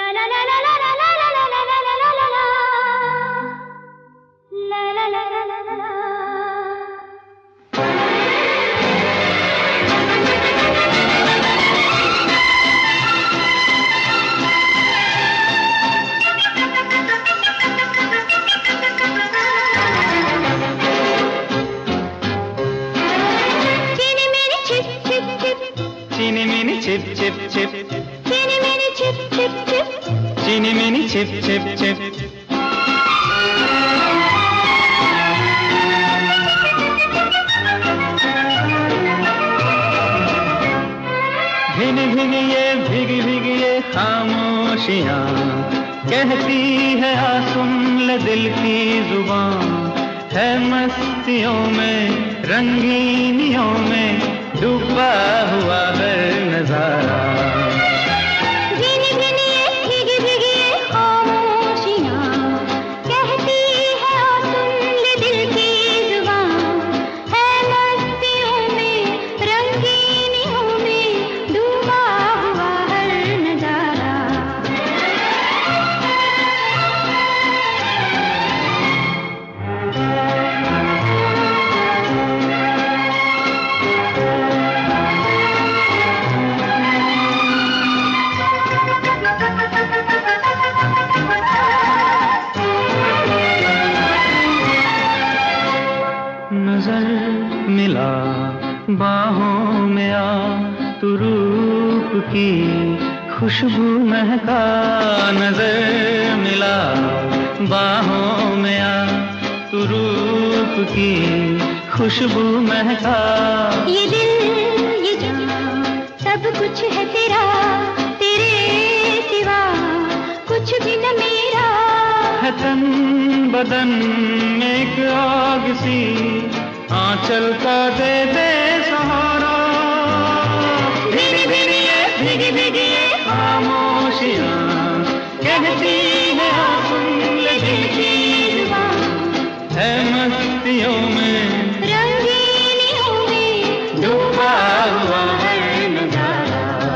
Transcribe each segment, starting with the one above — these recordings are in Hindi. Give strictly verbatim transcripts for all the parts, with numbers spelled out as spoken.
Chini mini chip chip chip. Chini mini chip chip chip. Chini mini chip chip chip. भीगी भीगी ये भीगी भीगी ये खामोशियाँ कहती है आ सुन ले दिल की जुबान है मस्तियों में रंगीनियों में डूबा हुआ है नजारा भीनी भीनी ये भीगी भीगी ये खामोशियाँ कहती है आ सुन ले दिल की जुबान है मस्तियों में रंगीनियों में डूबा हुआ है नजारा नजर मिला बाहों में आ तू रूप की खुशबू महका नजर मिला बाहों में आ तू रूप की खुशबू महका ये दिल ये जान सब कुछ है तेरा तेरे सिवा कुछ भी न मेरा है तन बदन एक आग सी आंचल का दे दे सहारा भीगी भीगी ये भीगी भीगी ये खामोशियाँ कहती है आ सुन ले दिल की जुबान है मस्तियों में रंगीनियों में डूबा हुआ है नजारा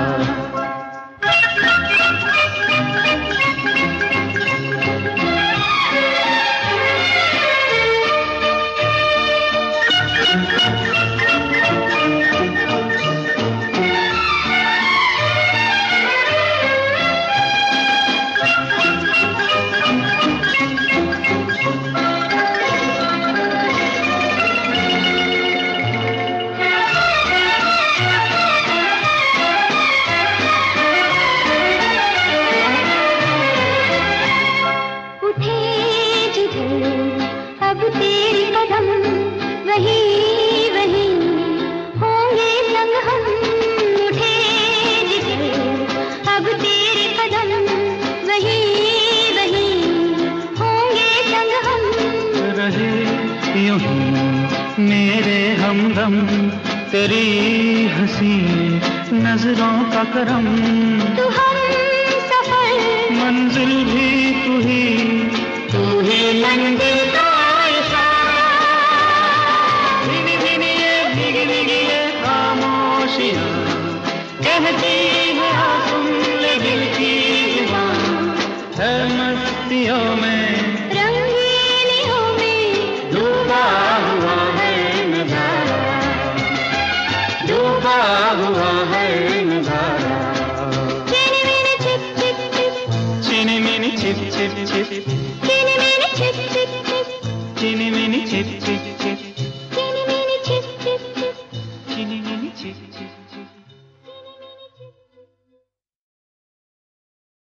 अब तेरे कदम वही वही होंगे संग हम उठे जिधर अब तेरे कदम वही वही होंगे संग हम रहे यूं ही मेरे हमदम तेरी हंसी नजरों का करम तू हम सफर मंजिल भी तू ही तू ही मंजिल का इशारा भीनी भीनी ये भीगी भीगी ये खामोशियाँ कहती है आ सुन ले दिल की जुबान है मस्तियों में रंगीनियों में डूबा हुआ है नजारा डूबा हुआ है नजारा चीनी मिनी चिप चिप चिप चीनी मिनी चिप चिप चिप